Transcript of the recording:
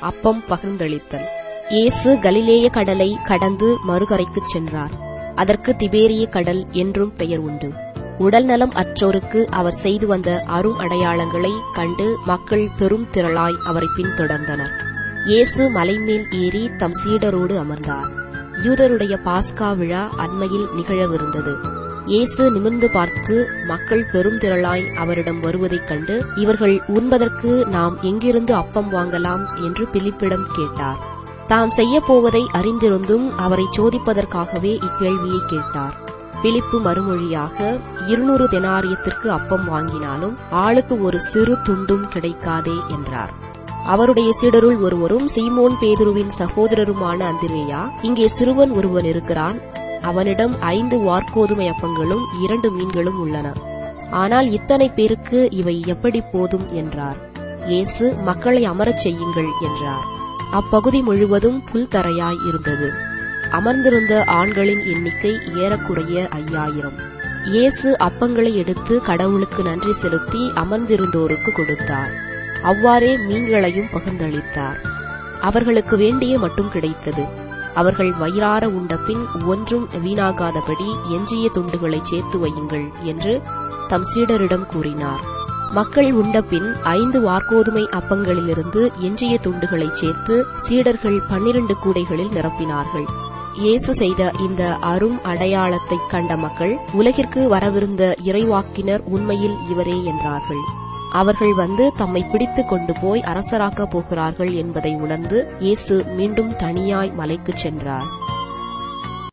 அப்பம் பகிர்ந்தளித்தல். இயேசு கலிலேய கடலை கடந்து மறுகரைக்குச் சென்றார். அதற்கு திபேரிய கடல் என்றும் பெயர் உண்டு. உடல்நலம் அற்றோருக்கு அவர் செய்து வந்த அரும் அடையாளங்களைக் கண்டு மக்கள் பெரும் திரளாய் அவரை பின்தொடர்ந்தனர். இயேசு மலைமேல் ஏறி தம் சீடரோடு அமர்ந்தார். யூதருடைய பாஸ்கா விழா அண்மையில் நிகழவிருந்தது. இயேசு நிமிர்ந்து பார்த்து மக்கள் பெரும் திரளாய் அவரிடம் வருவதைக் கண்டு, இவர்கள் உண்பதற்கு நாம் எங்கிருந்து அப்பம் வாங்கலாம் என்று பிலிப்பிடம் கேட்டார். தாம் செய்யப்போவதை அறிந்திருந்தும் அவரை சோதிப்பதற்காகவே இக்கேள்வியை கேட்டார். பிலிப்பு மறுமொழியாக, 200 தெனாரியத்திற்கு அப்பம் வாங்கினாலும் ஆளுக்கு ஒரு சிறு துண்டும் கிடைக்காதே என்றார். அவருடைய சீடருள் ஒருவரும் சீமோன் பேதுருவின் சகோதரருமான அந்திரேயா, இங்கே சிறுவன் ஒருவன் இருக்கிறான், அவனிடம் 5 வாற்கோதுமை அப்பங்களும் 2 மீன்களும் உள்ளன. ஆனால் இத்தனை பேருக்கு இவை எப்படி போதும் என்றார். இயேசு, மக்களை அமரச் செய்யுங்கள் என்றார். அப்பகுதி முழுவதும் புல்தரையாய் இருந்தது. அமர்ந்திருந்த ஆண்களின் எண்ணிக்கை ஏறக்குறைய 5000. இயேசு அப்பங்களை எடுத்து கடவுளுக்கு நன்றி செலுத்தி அமர்ந்திருந்தோருக்கு கொடுத்தார். அவ்வாறே மீன்களையும் பகிர்ந்தளித்தார். அவர்களுக்கு வேண்டிய மட்டும் கிடைத்தது. அவர்கள் வயிறார உண்டபின் ஒன்றும் வீணாகாதபடி எஞ்சிய துண்டுகளை சேர்த்து வையுங்கள் என்று தம் சீடரிடம் கூறினார். மக்கள் உண்டபின் 5 வாற்கோதுமை அப்பங்களிலிருந்து எஞ்சிய துண்டுகளை சேர்த்து சீடர்கள் 12 கூடைகளில் நிரப்பினார்கள். இயேசு செய்த இந்த அரும் அடையாளத்தைக் கண்ட மக்கள், உலகிற்கு வரவிருந்த இறைவாக்கினர் உண்மையில் இவரே என்றார்கள். அவர்கள் வந்து தம்மை பிடித்துக் கொண்டு போய் அரசராக்கப் போகிறார்கள் என்பதை உணர்ந்து இயேசு மீண்டும் தனியாய் மலைக்குச் சென்றார்.